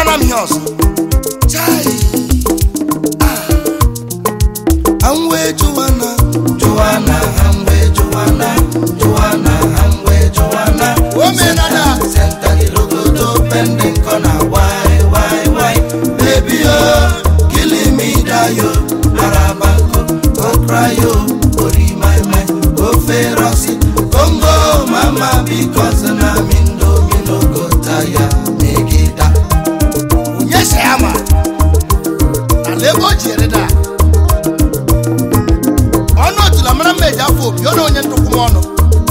amara m ihe ọzọ. Chai. Anwe Joanna, Joanna, Anwe Joanna, Joanna, Anwe Joanna. Omenada. Senta di logodo pending corner. Why? Baby oh, killing me dayo. Arabanko, go cry yo, ori my mind, go feroci, Congo mama because na mindo mino go tire, make it up. Yes, I am. Na lebo jereda. Ono tula mara meja fo, yo no onye ntukumo ono.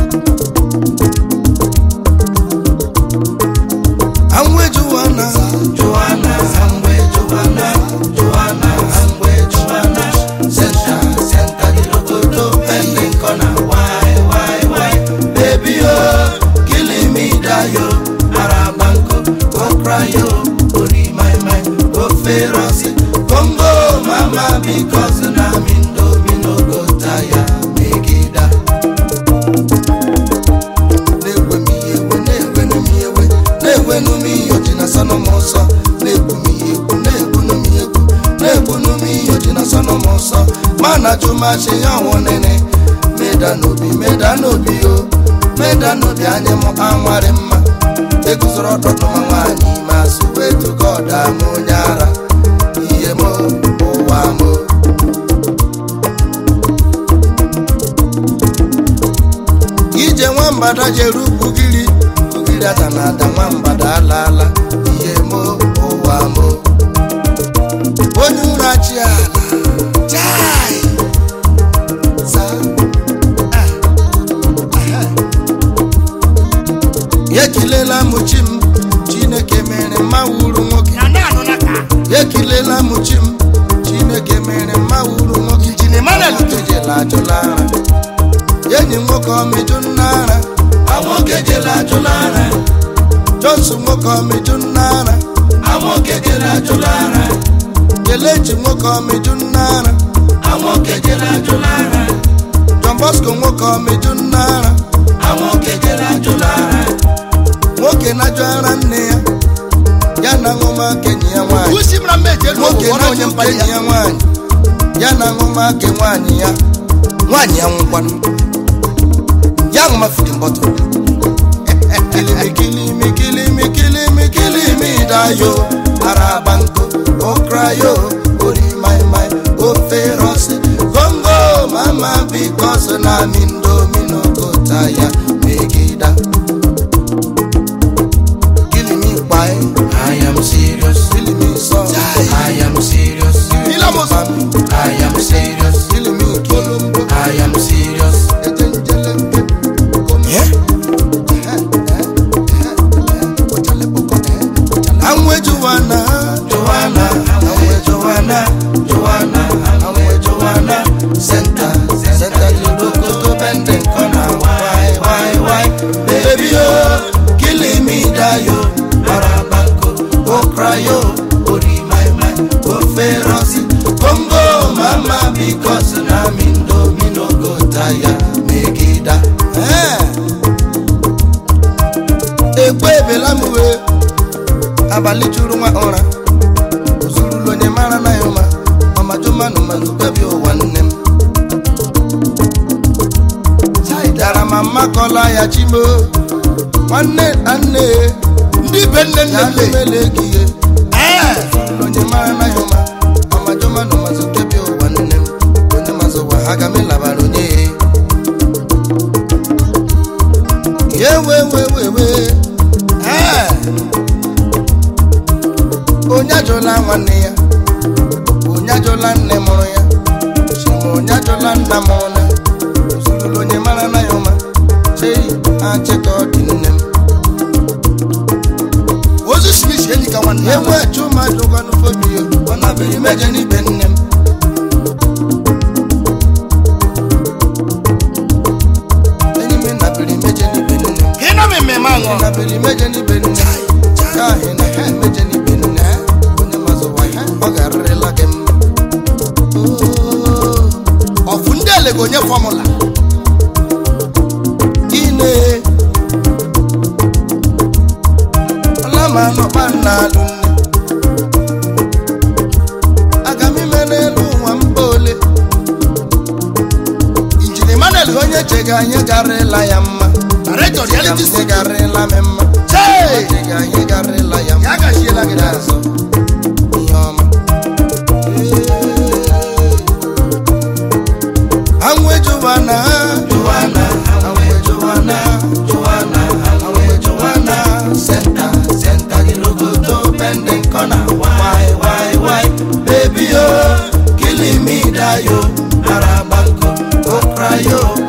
Anwe Joanna, Joanna, Anwe Joanna, Joanna, Anwe Joanna. Senta di logodo pending corner. Why? Baby oh, killing me dayo. Arabanko, go cry yo, ori my mind, go feroci, Congo mama because na mindo mino go tire, make it up. Newe no mi ojina sono moso. Nebu no mi ojina sono moso. Mana chuma she yawon nene. Meda nobi yo. Meda nobi anye mo anware mma. Eguzoro toto mwanyi masu wetu goda munyara. Iye mo, owa mo. Ije nwambada jeru bugiri. Bugiri atanada nwambada alala. Iye mo, owa mo. Onyura chiala. Chai. Yekilela muchim, Chineke mere mawuru nwoke. Yekilela muchim, Chineke mere mawuru nwoke. Chinemana lutejela jolara. Yenyi nwoke omijunara. Awoke jela jolara. Johnson nwoke omijunara. Awoke jela jolara. Kelechi nwoke omijunara. Awoke jela jolara. John Bosco nwoke omijunara. Awoke jela jolara. Nwoke na jara nne ya. Ya na ngoma kenyi ya nwanyị. Nwoke na onye kenyi ya nwanyị. Ya na ngoma ke nwanyị ya. Nwanyị ya nwụkwanụ. Ya ngoma feeding bottle. Kill me dayo. Arabanko, okrayo, ori my, go feroci, Congo mama because na mindo mino go tire, make it up. Killing me why? I am serious. Killing me so. I am serious. I am serious. Killing me Colombo. I am serious. Anwe Joanna, Joanna, Anwe Joanna, Joanna, Anwe Joanna. Senta di logodo pending corner. Why? Baby oh, killing me dayo. Arabanko, go cry yo, ori my mind, go feroci, Congo mama because na mindo mino go tire, make it up. Ekwe bela muwe. Abali churu nwa ora. Uzuru lonye mara na yoma. Mama juma no mazukabi o wannem. Dara mama kola ya chimo. Wanne anne. Ndi benne nne melegiye. Lonye mara na yoma. Mama juma no mazukabi o wannem. Lonye mazuwa haga me labaronye. We. Onyajola nwanne ya. Onyajola nne mụrụ ya. Shimo onyajola nna mụrụ na. Uzulu onye mara na yoma. Chei acheko dị nne m. Ozu Smith elika nwanne. Ewe chuma jokwa n'ufobi yo. Ọ nabiri meje n'ibe nne m. Enyi m nabiri meje n'ibe nne m. Hina mmemme aṅụ. Nabiri meje n'ibe nne m. Kahina meje n'ibe nne m. Ofundele gonye formula. Ine. Alama no bana lunne. ga anyị garịla ya mma director reality anyị garịla m mma ga anyị garịla ya mma ya gachiela gị azụ ihe ọma anwe Joanna center the logo to bending corner why baby oh killing me da yo arabanko oh cry yo